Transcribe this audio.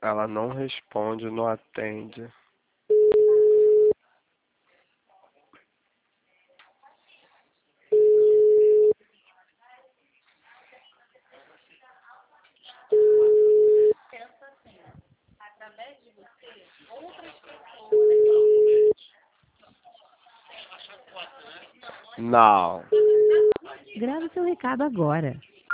Ela não responde, não atende. Não. Grave seu recado agora.